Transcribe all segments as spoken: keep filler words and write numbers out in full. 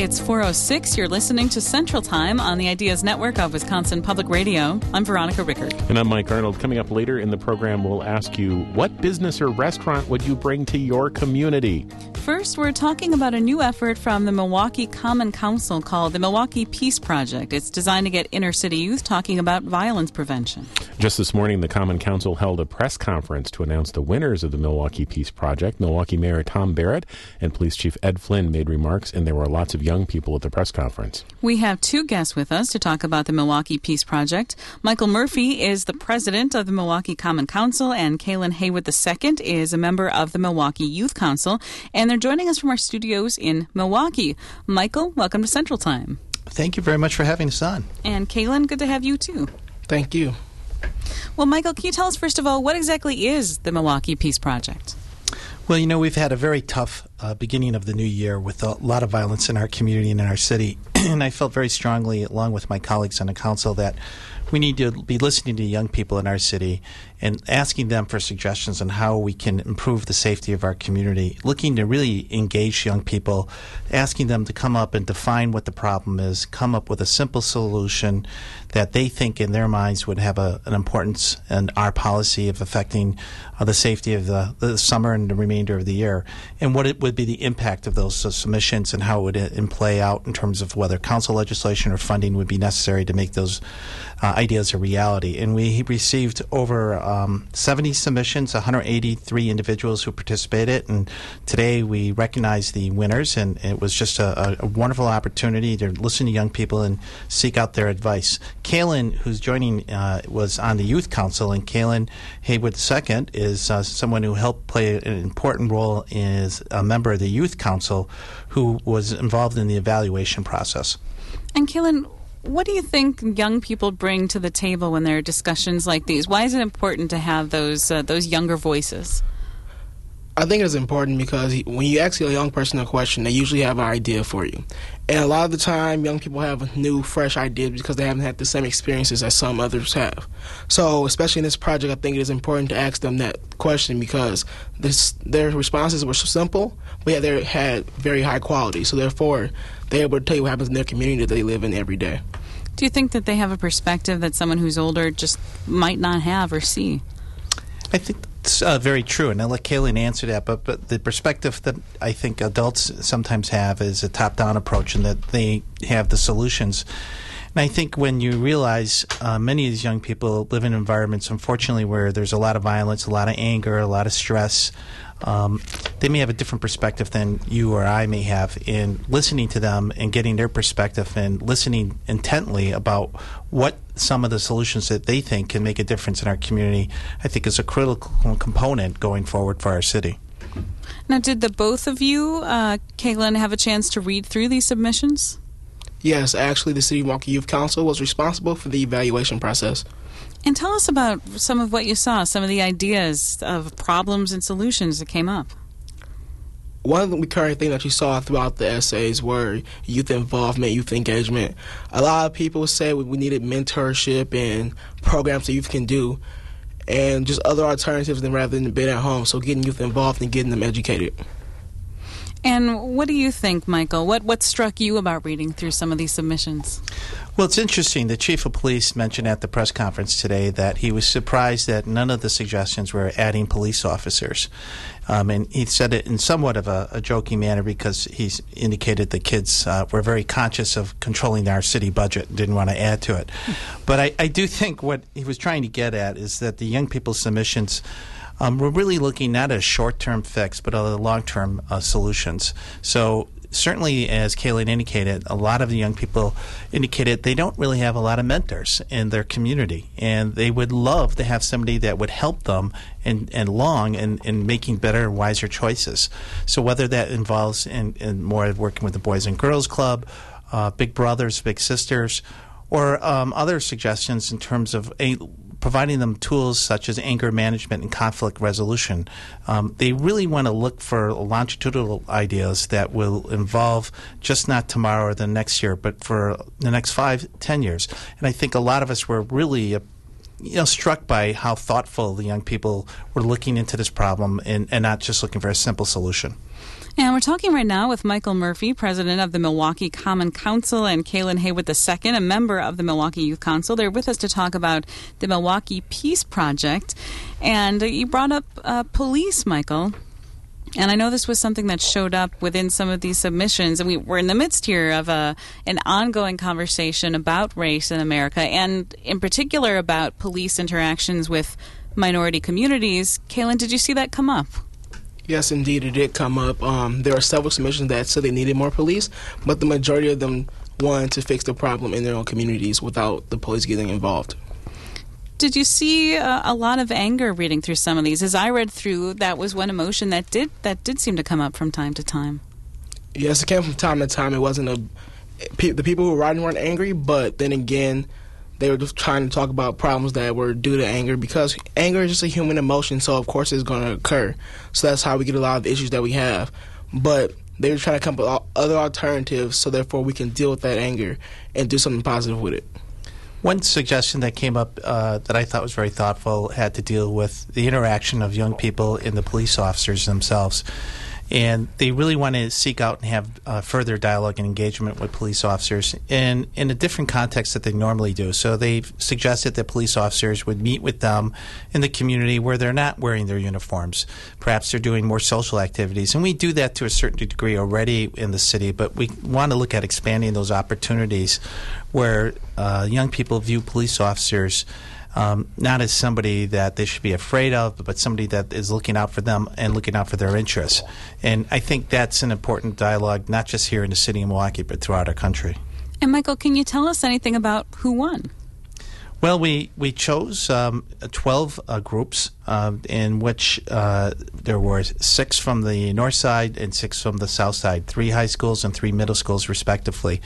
It's four oh six. You're listening to Central Time on the Ideas Network of Wisconsin Public Radio. I'm Veronica Rickard. And I'm Mike Arnold. Coming up later in the program, we'll ask you, what business or restaurant would you bring to your community? First, we're talking about a new effort from the Milwaukee Common Council called the Milwaukee Peace Project. It's designed to get inner-city youth talking about violence prevention. Just this morning, the Common Council held a press conference to announce the winners of the Milwaukee Peace Project. Milwaukee Mayor Tom Barrett and Police Chief Ed Flynn made remarks, and there were lots of young people at the press conference. We have two guests with us to talk about the Milwaukee Peace Project. Michael Murphy is the president of the Milwaukee Common Council, and Kaylin Haywood the second is a member of the Milwaukee Youth Council, and they're joining us from our studios in Milwaukee. Michael, welcome to Central Time. Thank you very much for having us on. And Kaylin, good to have you too. Thank you. Well, Michael, can you tell us first of all, what exactly is the Milwaukee Peace Project? Well, you know, we've had a very tough uh, beginning of the new year with a lot of violence in our community and in our city. And I felt very strongly, along with my colleagues on the council, that we need to be listening to young people in our city and asking them for suggestions on how we can improve the safety of our community, looking to really engage young people, asking them to come up and define what the problem is, come up with a simple solution that they think in their minds would have a, an importance in our policy of affecting uh, the safety of the, the summer and the remainder of the year, and what it would be the impact of those uh, submissions and how it would in play out in terms of whether council legislation or funding would be necessary to make those uh, ideas a reality. And we received over um, seventy submissions, one hundred eighty-three individuals who participated, and today we recognize the winners, and it was just a, a wonderful opportunity to listen to young people and seek out their advice. Kaylin, who's joining, uh, was on the Youth Council, and Kaylin Haywood the second is uh, someone who helped play an important role as a member of the Youth Council who was involved in the evaluation process. And Kaylin, what do you think young people bring to the table when there are discussions like these? Why is it important to have those uh, those younger voices? I think it's important because when you ask a young person a question, they usually have an idea for you. And a lot of the time, young people have new, fresh ideas because they haven't had the same experiences as some others have. So, especially in this project, I think it is important to ask them that question because this, their responses were so simple, but yet they had very high quality. So, therefore, they're able to tell you what happens in their community that they live in every day. Do you think that they have a perspective that someone who's older just might not have or see? I think it's uh, very true, and I'll let Kaylin answer that, but, but the perspective that I think adults sometimes have is a top-down approach and that they have the solutions. And I think when you realize uh, many of these young people live in environments, unfortunately, where there's a lot of violence, a lot of anger, a lot of stress, um, they may have a different perspective than you or I may have. In listening to them and getting their perspective and listening intently about what some of the solutions that they think can make a difference in our community, I think is a critical component going forward for our city. Now, did the both of you, uh, Kaylin, have a chance to read through these submissions? Yes, actually, the City of Milwaukee Youth Council was responsible for the evaluation process. And tell us about some of what you saw, some of the ideas of problems and solutions that came up. One of the recurring things that you saw throughout the essays were youth involvement, youth engagement. A lot of people said we needed mentorship and programs that youth can do, and just other alternatives than rather than being at home, so getting youth involved and getting them educated. And what do you think, Michael? What what struck you about reading through some of these submissions? Well, it's interesting. The chief of police mentioned at the press conference today that he was surprised that none of the suggestions were adding police officers. Um, and he said it in somewhat of a, a joking manner because he's indicated the kids uh, were very conscious of controlling our city budget and didn't want to add to it. But I, I do think what he was trying to get at is that the young people's submissions Um, we're really looking not at a short-term fix, but at long-term uh, solutions. So certainly, as Kaylin indicated, a lot of the young people indicated they don't really have a lot of mentors in their community, and they would love to have somebody that would help them and, and along in, in making better, wiser choices. So whether that involves in, in more working with the Boys and Girls Club, uh, Big Brothers, Big Sisters, or um, other suggestions in terms of a providing them tools such as anger management and conflict resolution. Um, they really want to look for longitudinal ideas that will involve just not tomorrow or the next year, but for the next five, ten years. And I think a lot of us were really uh, you know, struck by how thoughtful the young people were looking into this problem and, and not just looking for a simple solution. And we're talking right now with Michael Murphy, president of the Milwaukee Common Council, and Kaylin Haywood the second, a member of the Milwaukee Youth Council. They're with us to talk about the Milwaukee Peace Project. And you brought up uh, police, Michael. And I know this was something that showed up within some of these submissions. And we, we're in the midst here of a, an ongoing conversation about race in America, and in particular about police interactions with minority communities. Kaylin, did you see that come up? Yes, indeed, it did come up. Um, there are several submissions that said they needed more police, but the majority of them wanted to fix the problem in their own communities without the police getting involved. Did you see uh, a lot of anger reading through some of these? As I read through, that was one emotion that did that did seem to come up from time to time. Yes, it came from time to time. It wasn't a pe- the people who were writing weren't angry, but then again, they were just trying to talk about problems that were due to anger, because anger is just a human emotion, so of course it's going to occur. So that's how we get a lot of the issues that we have. But they were trying to come up with other alternatives, so therefore we can deal with that anger and do something positive with it. One suggestion that came up uh, that I thought was very thoughtful had to deal with the interaction of young people and the police officers themselves. And they really want to seek out and have uh, further dialogue and engagement with police officers in, in a different context that they normally do. So they've suggested that police officers would meet with them in the community where they're not wearing their uniforms. Perhaps they're doing more social activities. And we do that to a certain degree already in the city, but we want to look at expanding those opportunities where uh, young people view police officers Um, not as somebody that they should be afraid of, but somebody that is looking out for them and looking out for their interests. And I think that's an important dialogue, not just here in the city of Milwaukee, but throughout our country. And Michael, can you tell us anything about who won? Well, we, we chose um, twelve uh, groups uh, in which uh, there were six from the north side and six from the south side, three high schools and three middle schools, respectively.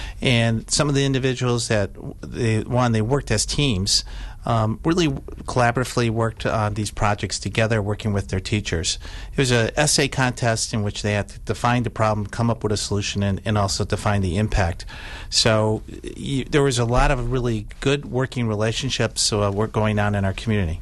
And some of the individuals that they won, they worked as teams, um, really collaboratively worked on these projects together, working with their teachers. It was an essay contest in which they had to define the problem, come up with a solution, and, and also define the impact. So you, there was a lot of really good working relationships uh, work going on in our community.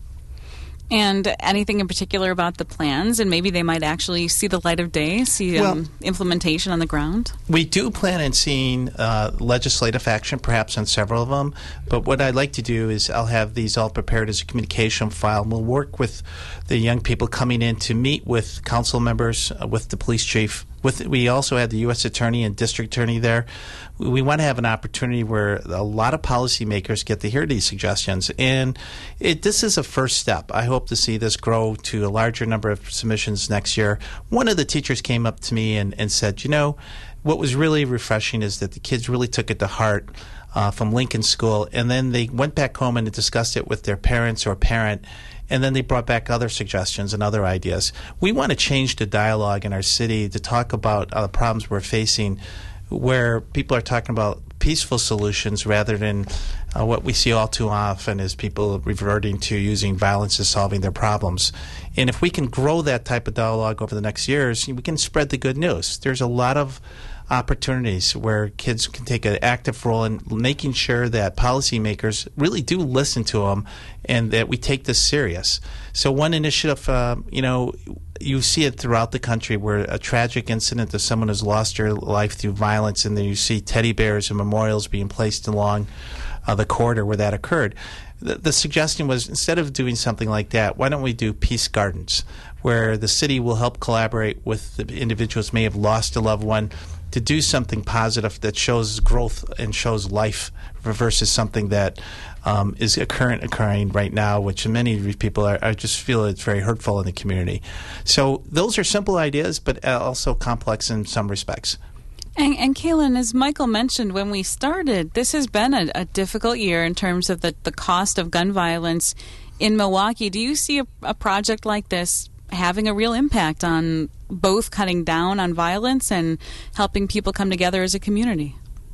And anything in particular about the plans, and maybe they might actually see the light of day, see um, well, implementation on the ground? We do plan on seeing uh, legislative action, perhaps on several of them. But what I'd like to do is I'll have these all prepared as a communication file. And we'll work with the young people coming in to meet with council members, uh, with the police chief. With, we also had the U S attorney and district attorney there. We want to have an opportunity where a lot of policymakers get to hear these suggestions. And it, this is a first step. I hope to see this grow to a larger number of submissions next year. One of the teachers came up to me and, and said, you know, what was really refreshing is that the kids really took it to heart uh, from Lincoln School, and then they went back home and discussed it with their parents or parent. And then they brought back other suggestions and other ideas. We want to change the dialogue in our city to talk about uh, the problems we're facing, where people are talking about peaceful solutions rather than uh, what we see all too often is people reverting to using violence as solving their problems. And if we can grow that type of dialogue over the next years, we can spread the good news. There's a lot of opportunities where kids can take an active role in making sure that policymakers really do listen to them and that we take this serious. So one initiative, uh, you know, you see it throughout the country where a tragic incident of someone has lost their life through violence, and then you see teddy bears and memorials being placed along uh, the corridor where that occurred. The, the suggestion was, instead of doing something like that, why don't we do peace gardens, where the city will help collaborate with the individuals who may have lost a loved one to do something positive that shows growth and shows life versus something that um, is current occurring right now, which many people are, are just feel it's very hurtful in the community. So those are simple ideas, but also complex in some respects. And, and Kaylin, as Michael mentioned when we started, this has been a, a difficult year in terms of the, the cost of gun violence in Milwaukee. Do you see a, a project like this having a real impact on both cutting down on violence and helping people come together as a community?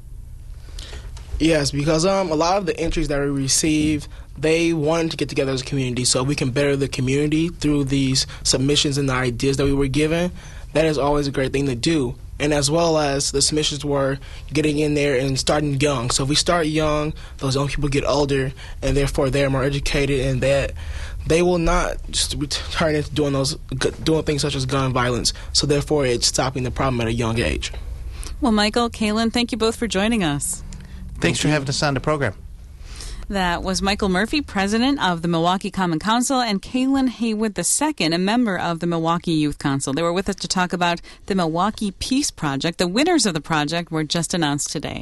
Yes, because um, a lot of the entries that we receive, they wanted to get together as a community so we can better the community through these submissions and the ideas that we were given. that is always a great thing to do. And as well as the submissions were getting in there and starting young. So if we start young, those young people get older, and therefore they're more educated, and that they will not just return into doing those doing things such as gun violence. So therefore, it's stopping the problem at a young age. Well, Michael, Kaylin, thank you both for joining us. Thanks for having us on the program. That was Michael Murphy, president of the Milwaukee Common Council, and Kaylin Haywood the second, a member of the Milwaukee Youth Council. They were with us to talk about the Milwaukee Peace Project. The winners of the project were just announced today.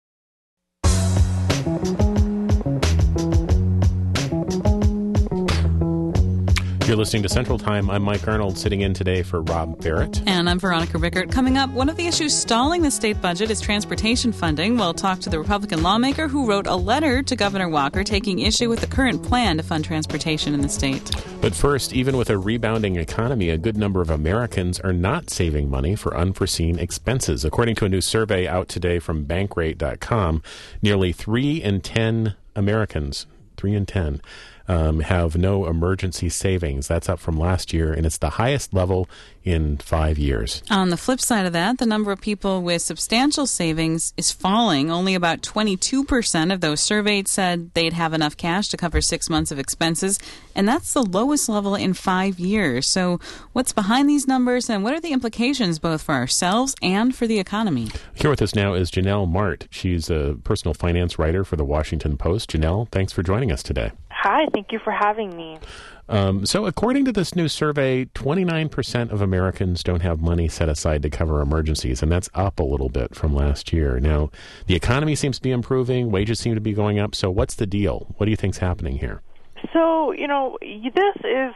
You're listening to Central Time. I'm Mike Arnold, sitting in today for Rob Barrett. And I'm Veronica Rickert. Coming up, one of the issues stalling the state budget is transportation funding. We'll talk to the Republican lawmaker who wrote a letter to Governor Walker taking issue with the current plan to fund transportation in the state. But first, even with a rebounding economy, a good number of Americans are not saving money for unforeseen expenses. According to a new survey out today from bankrate dot com, nearly three in ten Americans, three in ten, Um, have no emergency savings. That's up from last year, and it's the highest level in five years. On the flip side of that, the number of people with substantial savings is falling. Only about twenty-two percent of those surveyed said they'd have enough cash to cover six months of expenses, and that's the lowest level in five years. So what's behind these numbers, and what are the implications both for ourselves and for the economy? Here with us now is Janelle Mart. She's a personal finance writer for the Washington Post. Janelle, thanks for joining us today. Hi, thank you for having me. Um, so according to this new survey, twenty-nine percent of Americans don't have money set aside to cover emergencies, and that's up a little bit from last year. Now, the economy seems to be improving, wages seem to be going up, so what's the deal? What do you think's happening here? So, you know, this is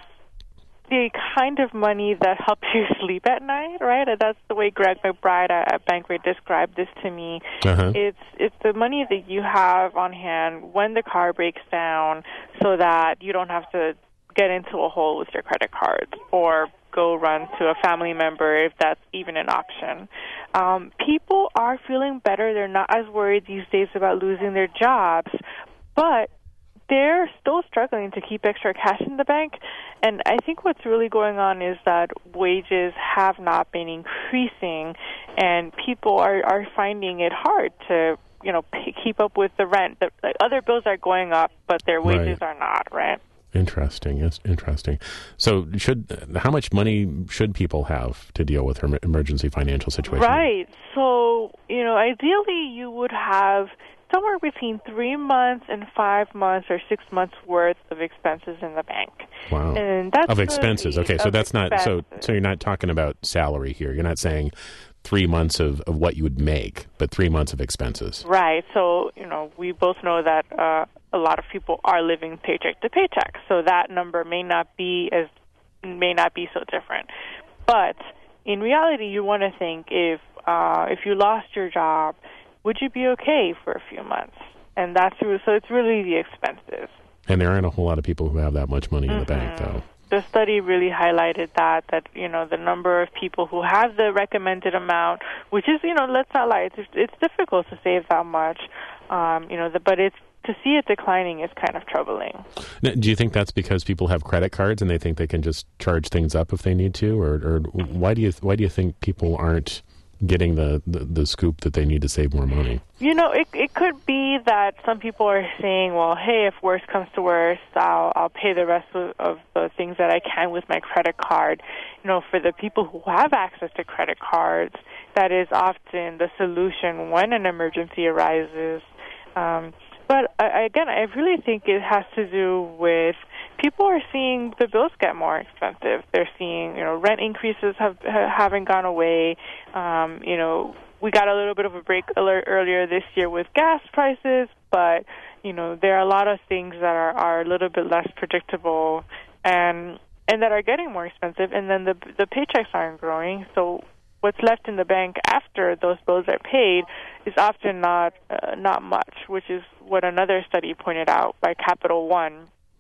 the kind of money that helps you sleep at night, right? That's the way Greg McBride at Bankrate described this to me. Uh-huh. It's it's the money that you have on hand when the car breaks down so that you don't have to get into a hole with your credit cards or go run to a family member if that's even an option. Um, people are feeling better. They're not as worried these days about losing their jobs, but they're still struggling to keep extra cash in the bank. And I think what's really going on is that wages have not been increasing, and people are, are finding it hard to, you know, p- keep up with the rent. The, like, other bills are going up, but their wages Right. are not, right? Interesting. Yes, interesting. So, should how much money should people have to deal with her emergency financial situation? Right. So, you know, ideally you would have somewhere between three months and five months or six months worth of expenses in the bank. Wow. And that's of expenses. really Okay, so of that's not so. expenses. So you're not talking about salary here. You're not saying three months of, of what you would make, but three months of expenses. Right. So, you know, we both know that uh, a lot of people are living paycheck to paycheck. So that number may not be as may not be so different. But in reality, you want to think if uh, if you lost your job, would you be okay for a few months? And that's so it's really the expenses. And there aren't a whole lot of people who have that much money in the bank, though. The study really highlighted that, that, you know, the number of people who have the recommended amount, which is, you know, let's not lie, it's, it's difficult to save that much, um, you know, the, but it's, to see it declining is kind of troubling. Now, do you think that's because people have credit cards and they think they can just charge things up if they need to, or, or why do you why do you think people aren't getting the, the, the scoop that they need to save more money? You know, it it could be that some people are saying, well, hey, if worse comes to worse, I'll I'll pay the rest of, of the things that I can with my credit card. You know, for the people who have access to credit cards, that is often the solution when an emergency arises. Um, but I, again, I really think it has to do with people are seeing the bills get more expensive. They're seeing, you know, rent increases have haven't gone away. Um, you know, we got a little bit of a break alert earlier this year with gas prices, but you know, there are a lot of things that are, are a little bit less predictable and and that are getting more expensive. And then the the paychecks aren't growing, so what's left in the bank after those bills are paid is often not uh, not much, which is what another study pointed out by Capital One.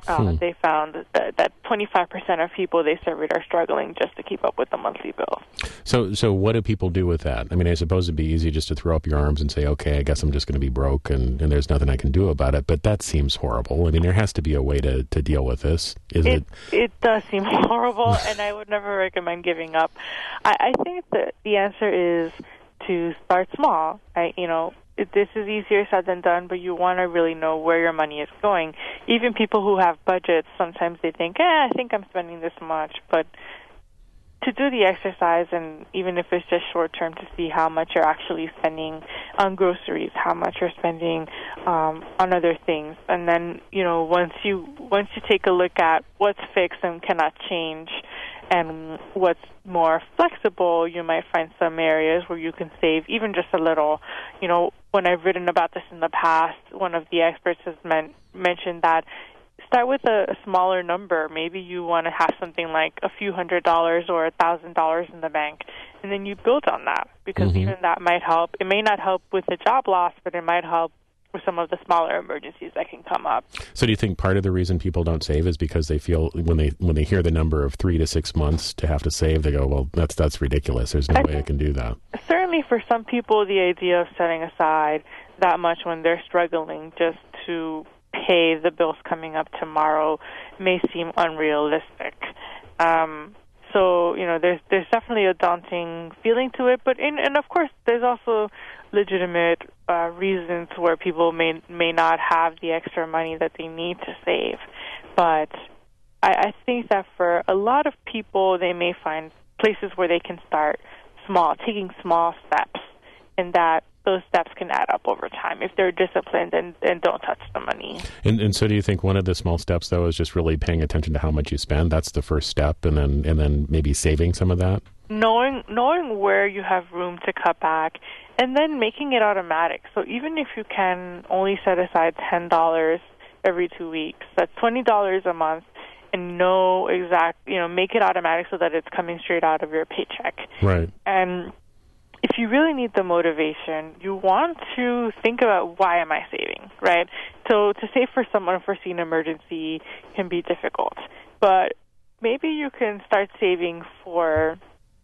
Uh, Hmm. They found that, that twenty-five percent of people they surveyed are struggling just to keep up with the monthly bill. So, so what do people do with that? I mean, I suppose it'd be easy just to throw up your arms and say, okay, I guess I'm just going to be broke and, and there's nothing I can do about it. But that seems horrible. I mean, there has to be a way to, to deal with this. Is it? It, it does seem horrible, and I would never recommend giving up. I, I think that the answer is to start small. I, you know, it, this is easier said than done, but you want to really know where your money is going. Even people who have budgets, sometimes they think, eh, I think I'm spending this much, but to do the exercise, and even if it's just short term, to see how much you're actually spending on groceries, how much you're spending um, on other things, and then you know once you once you take a look at what's fixed and cannot change, and what's more flexible, you might find some areas where you can save even just a little. You know, when I've written about this in the past, one of the experts has men- mentioned that start with a, a smaller number. Maybe you want to have something like a few hundred dollars or a thousand dollars in the bank, and then you build on that, because Mm-hmm. even that might help. It may not help with the job loss, but it might help with some of the smaller emergencies that can come up. So do you think part of the reason people don't save is because they feel when they when they hear the number of three to six months to have to save, they go, well, that's that's ridiculous. There's no I way I can do that. Certainly for some people, the idea of setting aside that much when they're struggling just to pay the bills coming up tomorrow may seem unrealistic. Um, so, you know, there's there's definitely a daunting feeling to it, but in, and of course there's also legitimate uh, reasons where people may may not have the extra money that they need to save. But I, I think that for a lot of people, they may find places where they can start small, taking small steps, and that those steps can add up over time if they're disciplined and, and don't touch the money. And and so do you think one of the small steps, though, is just really paying attention to how much you spend? That's the first step, and then and then maybe saving some of that? Knowing knowing where you have room to cut back, and then making it automatic. So even if you can only set aside ten dollars every two weeks, that's twenty dollars a month, and know exact, you know, make it automatic so that it's coming straight out of your paycheck. Right. And if you really need the motivation, you want to think about, why am I saving, right? So to save for some unforeseen emergency can be difficult, but maybe you can start saving for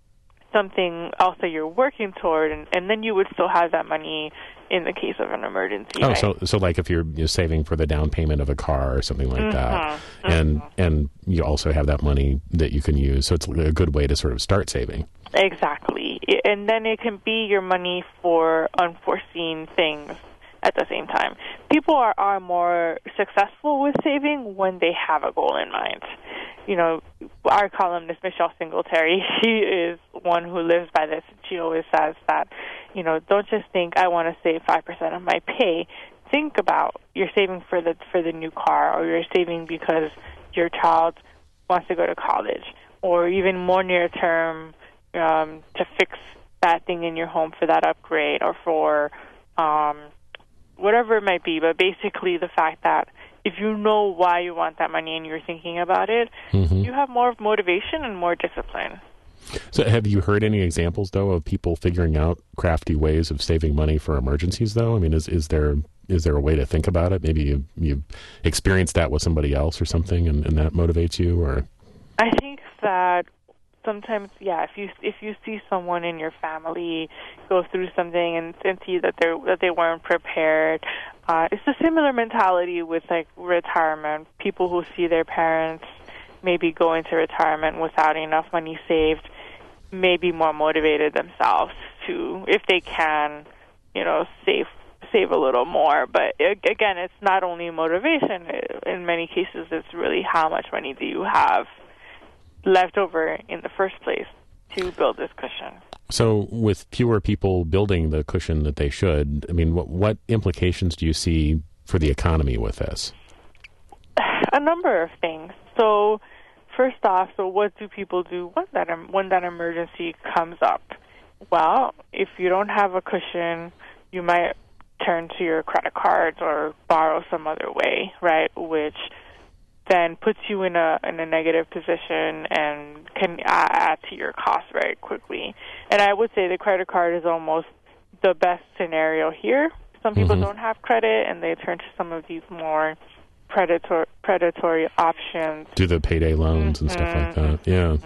something else that you're working toward, and, and then you would still have that money in the case of an emergency. Oh, right? so so like if you're, you're saving for the down payment of a car or something like that, Mhm, and mhm. and you also have that money that you can use. So it's a good way to sort of start saving. Exactly. I- And then it can be your money for unforeseen things at the same time. People are, are more successful with saving when they have a goal in mind. You know, our columnist, Michelle Singletary, she is one who lives by this. She always says that, you know, don't just think, I want to save five percent of my pay. Think about, you're saving for the for the new car, or you're saving because your child wants to go to college, or even more near term, um, to fix that thing in your home for that upgrade, or for um, whatever it might be. But basically the fact that if you know why you want that money and you're thinking about it, Mm-hmm. you have more motivation and more discipline. So have you heard any examples, though, of people figuring out crafty ways of saving money for emergencies, though? I mean, is is there is there a way to think about it? Maybe you you experienced that with somebody else or something, and, and that motivates you, or? I think that sometimes, yeah, if you if you see someone in your family go through something and, and see that they that they weren't prepared, uh, it's a similar mentality with like retirement. People who see their parents maybe go into retirement without enough money saved may be more motivated themselves to, if they can, you know, save save a little more. But again, it's not only motivation. In many cases, it's really how much money do you have left over in the first place to build this cushion. So with fewer people building the cushion that they should, I mean, what, what implications do you see for the economy with this? A number of things. So first off, so what do people do when that when that emergency comes up? Well, if you don't have a cushion, you might turn to your credit cards or borrow some other way, right? Which then puts you in a in a negative position and can add to your costs very quickly. And I would say the credit card is almost the best scenario here. Some people Mm-hmm. don't have credit, and they turn to some of these more predatory predatory options. Do the payday loans mm-hmm. and stuff like that. Yeah.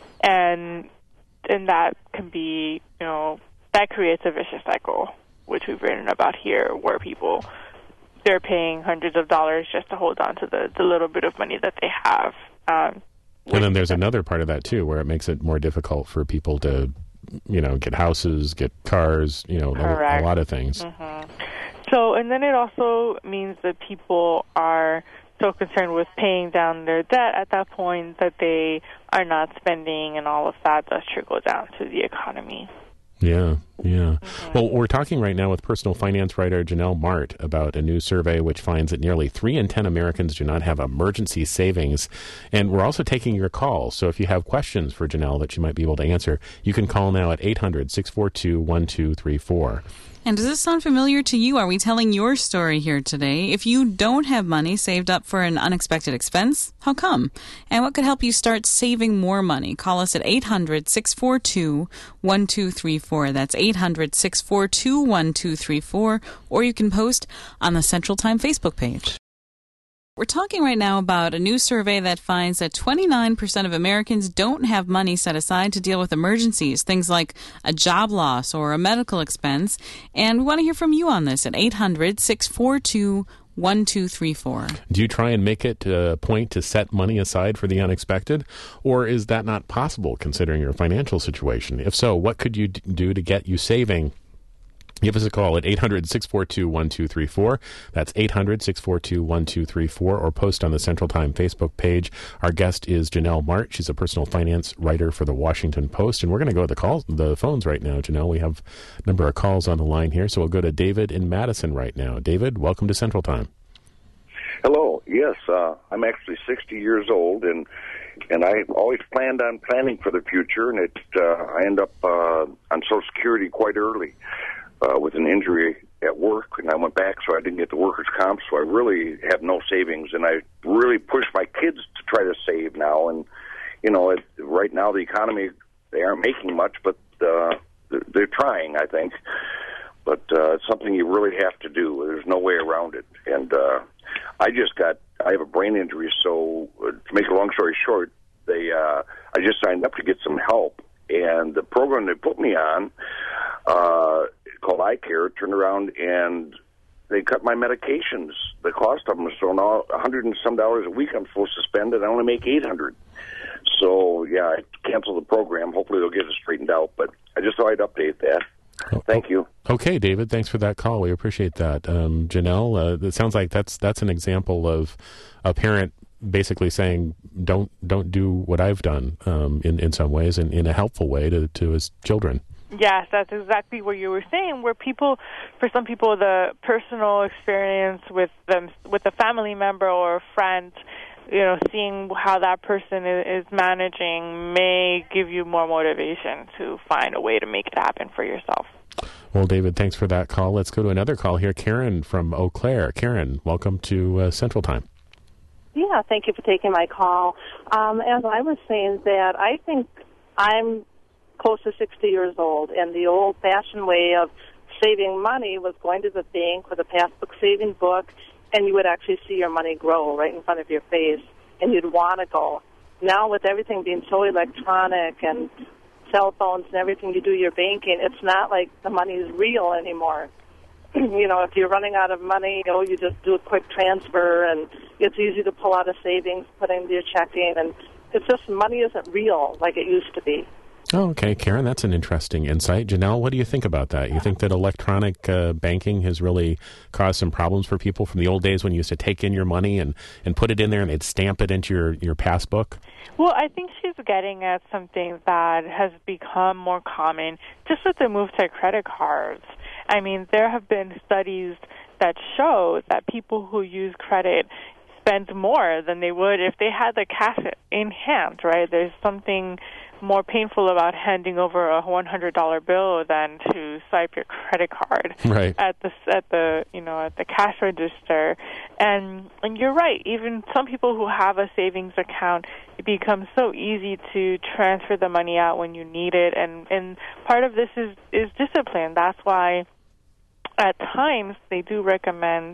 And and that can be, you know, that creates a vicious cycle, which we've written about here, where people, they're paying hundreds of dollars just to hold on to the, the little bit of money that they have. Um, and then there's another part of that, too, where it makes it more difficult for people to, you know, get houses, get cars, you know, a, a lot of things. Mm-hmm. So, and then it also means that people are so concerned with paying down their debt at that point that they are not spending, and all of that does trickle down to the economy. Yeah, yeah. Mm-hmm. Well, we're talking right now with personal finance writer Janelle Mart about a new survey which finds that nearly three in ten Americans do not have emergency savings. And we're also taking your calls. So if you have questions for Janelle that you might be able to answer, you can call now at eight hundred, six four two, one two three four. And does this sound familiar to you? Are we telling your story here today? If you don't have money saved up for an unexpected expense, how come? And what could help you start saving more money? Call us at eight hundred, six four two, one two three four. That's eight hundred, six four two, one two three four. Or you can post on the Central Time Facebook page. We're talking right now about a new survey that finds that twenty-nine percent of Americans don't have money set aside to deal with emergencies, things like a job loss or a medical expense. And we want to hear from you on this at eight hundred, six four two, one two three four. Do you try and make it a point to set money aside for the unexpected? Or is that not possible considering your financial situation? If so, what could you d- do to get you saving? Give us a call at eight hundred, six four two, one two three four. That's eight hundred, six four two, one two three four, or post on the Central Time Facebook page. Our guest is Janelle Mart. She's a personal finance writer for the Washington Post. And we're going to go to the calls, the phones right now, Janelle. We have a number of calls on the line here. So we'll go to David in Madison right now. David, welcome to Central Time. Hello. Yes, uh, I'm actually sixty years old, and and I always planned on planning for the future, and it uh, I end up uh, on Social Security quite early. Uh, with an injury at work, and I went back, so I didn't get the workers' comp, so I really have no savings, and I really push my kids to try to save now, and, you know, it, right now the economy, they aren't making much, but uh, they're, they're trying, I think, but uh, it's something you really have to do. There's no way around it, and uh, I just got, I have a brain injury, so uh, to make a long story short, they, uh, I just signed up to get some help, and the program they put me on, uh, called iCare, turned around and they cut my medications, the cost of them. So now a hundred and some dollars a week I'm supposed to spend, and I only make eight hundred. So yeah, I canceled the program. Hopefully they'll get it straightened out. But I just thought I'd update that. Oh, Thank you. Okay, David. Thanks for that call. We appreciate that. Um, Janelle, uh, it sounds like that's that's an example of a parent basically saying, "Don't don't do what I've done," um, in in some ways, and in a helpful way to to his children. Yes, that's exactly what you were saying, where people, for some people, the personal experience with them, with a family member or a friend, you know, seeing how that person is managing may give you more motivation to find a way to make it happen for yourself. Well, David, thanks for that call. Let's go to another call here. Karen from Eau Claire. Karen, welcome to uh, Central Time. Yeah, thank you for taking my call. Um, as I was saying that, I think I'm close to sixty years old, and the old-fashioned way of saving money was going to the bank with a passbook saving book, and you would actually see your money grow right in front of your face, and you'd want to go. Now, with everything being so electronic and cell phones and everything you do your banking, it's not like the money is real anymore. You know, if you're running out of money, you know, you just do a quick transfer, and it's easy to pull out a savings, put into your checking, and it's just money isn't real like it used to be. Oh, okay, Karen, that's an interesting insight. Janelle, what do you think about that? You think that electronic uh, banking has really caused some problems for people from the old days when you used to take in your money and, and put it in there and they'd stamp it into your, your passbook? Well, I think she's getting at something that has become more common just with the move to credit cards. I mean, there have been studies that show that people who use credit spend more than they would if they had the cash in hand, right? There's something more painful about handing over a one hundred dollar bill than to swipe your credit card right. at the at the you know at the cash register. And and you're right. Even some people who have a savings account, it becomes so easy to transfer the money out when you need it. And and part of this is is discipline. That's why at times they do recommend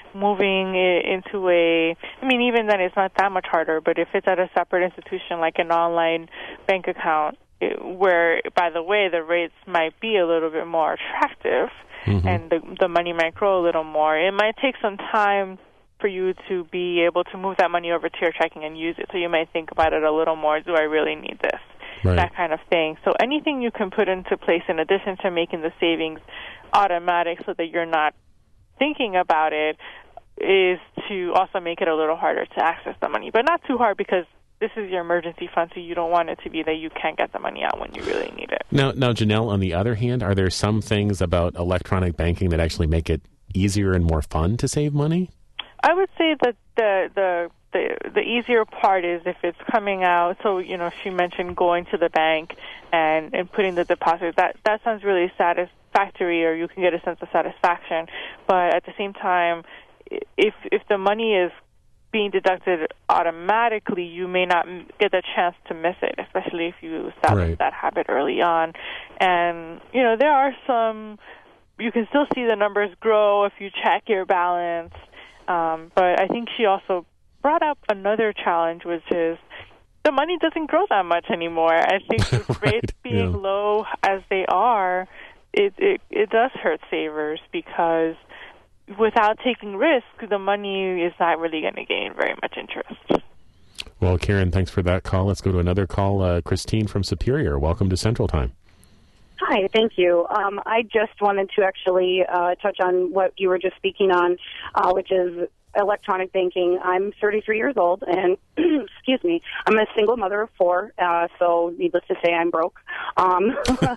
moving it into a, I mean, even then it's not that much harder, but if it's at a separate institution like an online bank account, it, where, by the way, the rates might be a little bit more attractive mm-hmm. and the, the money might grow a little more, it might take some time for you to be able to move that money over to your checking and use it. So you might think about it a little more. Do I really need this? Right. That kind of thing. So anything you can put into place in addition to making the savings automatic so that you're not thinking about it is to also make it a little harder to access the money. But not too hard, because this is your emergency fund, so you don't want it to be that you can't get the money out when you really need it. Now, now, Janelle, on the other hand, are there some things about electronic banking that actually make it easier and more fun to save money? I would say that the the the, the easier part is if it's coming out. So, you know, she mentioned going to the bank and, and putting the deposit. That that sounds really satisfactory, or you can get a sense of satisfaction. But at the same time, if if the money is being deducted automatically, you may not get the chance to miss it, especially if you establish right. that habit early on. And, you know, there are some, you can still see the numbers grow if you check your balance. Um, but I think she also brought up another challenge, which is the money doesn't grow that much anymore. I think with right, rates being yeah. low as they are, it, it it does hurt savers, because without taking risk, the money is not really going to gain very much interest. Well, Karen, thanks for that call. Let's go to another call. Uh, Christine from Superior, welcome to Central Time. Hi, thank you. Um, I just wanted to actually uh, touch on what you were just speaking on, uh, which is electronic banking. I'm thirty-three years old, and excuse me, I'm a single mother of four, uh, so needless to say, I'm broke. Um,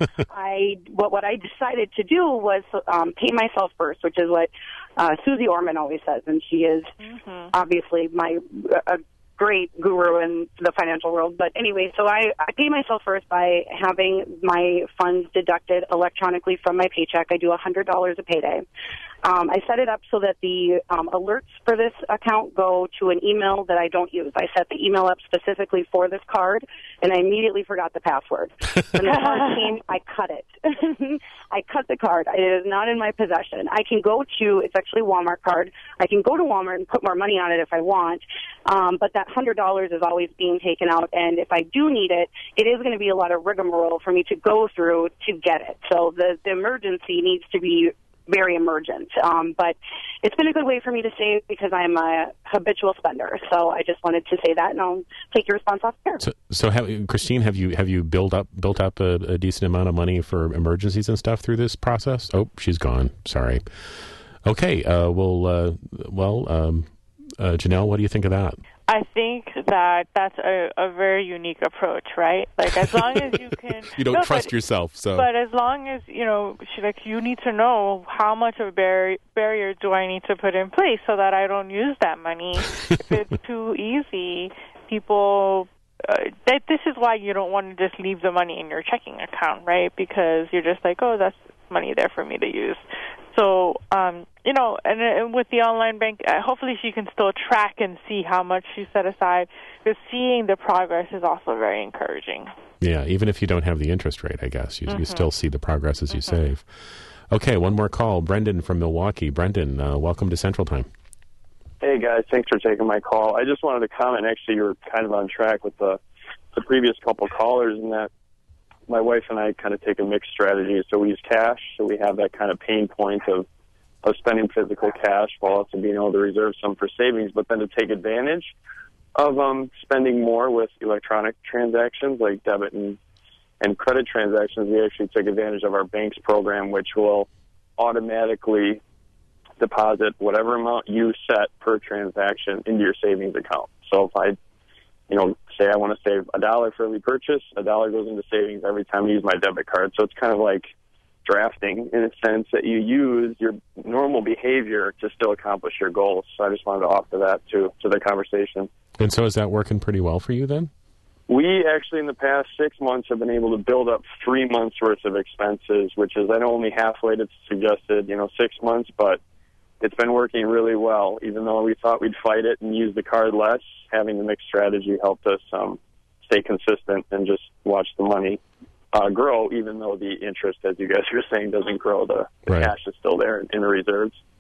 I what what I decided to do was um, pay myself first, which is what uh, Susie Orman always says, and she is mm-hmm. obviously my uh, great guru in the financial world. But anyway, so I, I pay myself first by having my funds deducted electronically from my paycheck. I do one hundred dollars a payday. Um, I set it up so that the um, alerts for this account go to an email that I don't use. I set the email up specifically for this card, and I immediately forgot the password. When the card came, I cut it. I cut the card. It is not in my possession. I can go to, it's actually a Walmart card. I can go to Walmart and put more money on it if I want, um, but that one hundred dollars is always being taken out, and if I do need it, it is going to be a lot of rigmarole for me to go through to get it. So the, the emergency needs to be very emergent. Um, but it's been a good way for me to save because I'm a habitual spender. So I just wanted to say that, and I'll take your response off there. So, so have, Christine, have you have you built up built up a, a decent amount of money for emergencies and stuff through this process? Oh, she's gone. Sorry. Okay. Uh, well, uh, well, um, uh, Janelle, what do you think of that? I think that that's a, a very unique approach, right? Like, as long as you can... you don't no, trust but, yourself, so... But as long as, you know, she, like, you need to know how much of a bar- barrier do I need to put in place so that I don't use that money. If it's too easy, people... Uh, that, this is why you don't want to just leave the money in your checking account, right? Because you're just like, oh, that's money there for me to use. So, um, you know, and, and with the online bank, uh, hopefully she can still track and see how much she set aside, because seeing the progress is also very encouraging. Yeah, even if you don't have the interest rate, I guess, you, mm-hmm. you still see the progress as mm-hmm. you save. Okay, one more call. Brendan from Milwaukee. Brendan, uh, welcome to Central Time. Hey, guys. Thanks for taking my call. I just wanted to comment. Actually, you were kind of on track with the, the previous couple callers in that my wife and I kind of take a mixed strategy. So we use cash, so we have that kind of pain point of, of spending physical cash while also being able to reserve some for savings, but then to take advantage of um, spending more with electronic transactions like debit and, and credit transactions. We actually take advantage of our bank's program, which will automatically deposit whatever amount you set per transaction into your savings account. So if I, you know, say I want to save a dollar for every purchase, a dollar goes into savings every time I use my debit card. So it's kind of like drafting in a sense that you use your normal behavior to still accomplish your goals. So I just wanted to offer that to, to the conversation. And so is that working pretty well for you then? We actually in the past six months have been able to build up three months worth of expenses, which is I know only halfway to suggested, you know, six months, but it's been working really well. Even though we thought we'd fight it and use the card less, having the mixed strategy helped us um, stay consistent and just watch the money uh, grow, even though the interest, as you guys were saying, doesn't grow. The, the right. cash is still there in the reserves.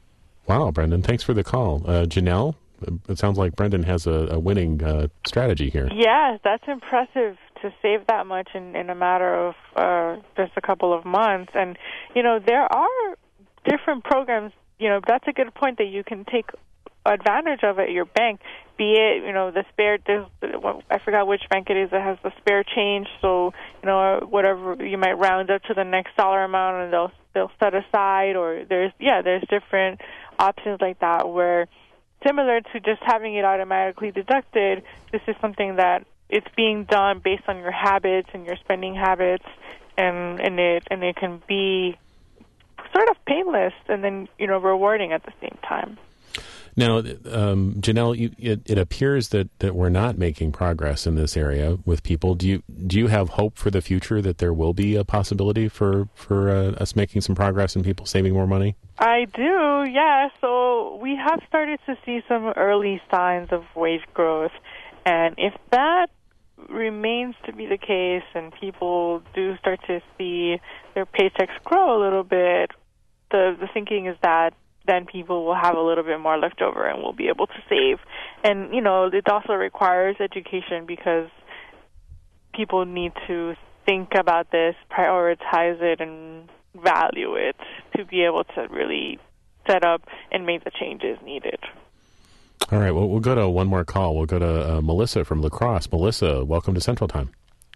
Wow, Brendan, thanks for the call. Uh, Janelle, it sounds like Brendan has a, a winning uh, strategy here. Yeah, that's impressive to save that much in, in a matter of uh, just a couple of months. And, you know, there are different programs. You know, that's a good point that you can take advantage of at your bank, be it, you know, the spare, there's, I forgot which bank it is that has the spare change, so, you know, whatever, you might round up to the next dollar amount and they'll, they'll set aside, or there's, yeah, there's different options like that where, similar to just having it automatically deducted, this is something that it's being done based on your habits and your spending habits, and, and it and it can be sort of painless and then, you know, rewarding at the same time. Now, um, Janelle, you, it, it appears that, that we're not making progress in this area with people. Do you do you have hope for the future that there will be a possibility for for uh, us making some progress and people saving more money? I do, yeah. So we have started to see some early signs of wage growth, and if that remains to be the case and people do start to see their paychecks grow a little bit, the the thinking is that then people will have a little bit more left over and will be able to save. And, you know, it also requires education because people need to think about this, prioritize it, and value it to be able to really set up and make the changes needed. All right, well, we'll go to one more call. We'll go to uh, Melissa from La Crosse. Melissa, welcome to Central Time.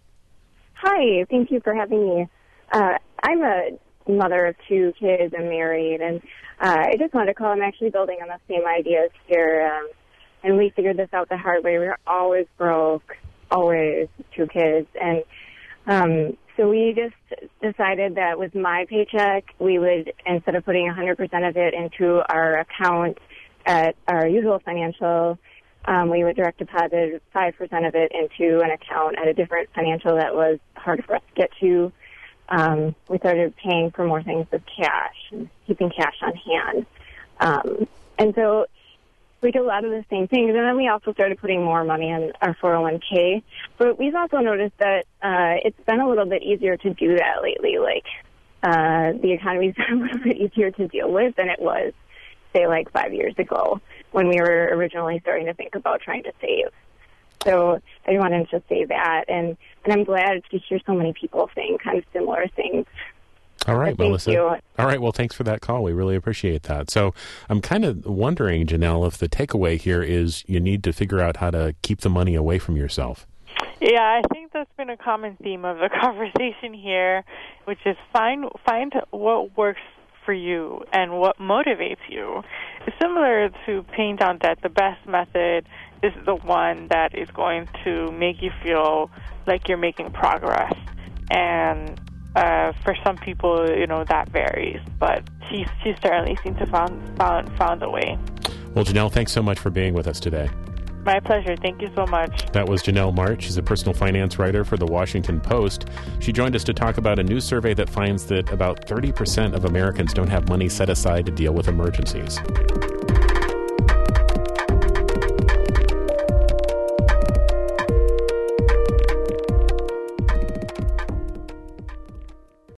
Hi, thank you for having me. Uh, I'm a mother of two kids. I'm married, and uh, I just wanted to call. I'm actually building on the same ideas here, um, and we figured this out the hard way. We were always broke, always two kids, and um, so we just decided that with my paycheck, we would, instead of putting one hundred percent of it into our account at our usual financial, um, we would direct deposit five percent of it into an account at a different financial that was hard for us to get to. Um, we started paying for more things with cash and keeping cash on hand. Um, and so we did a lot of the same things. And then we also started putting more money in our four oh one k. But we've also noticed that uh, it's been a little bit easier to do that lately. Like, uh, the economy's been a little bit easier to deal with than it was, say, like five years ago when we were originally starting to think about trying to save. So I wanted to say that, and, and I'm glad to hear so many people saying kind of similar things. All right, but Melissa. You. All right, well, thanks for that call. We really appreciate that. So I'm kind of wondering, Janelle, if the takeaway here is you need to figure out how to keep the money away from yourself. Yeah, I think that's been a common theme of the conversation here, which is find find what works for you and what motivates you. It's similar to paying down debt. The best method is the one that is going to make you feel like you're making progress. And uh, for some people, you know, that varies. But she she certainly seems to found found found a way. Well, Janelle, thanks so much for being with us today. My pleasure. Thank you so much. That was Janelle March. She's a personal finance writer for The Washington Post. She joined us to talk about a new survey that finds that about thirty percent of Americans don't have money set aside to deal with emergencies.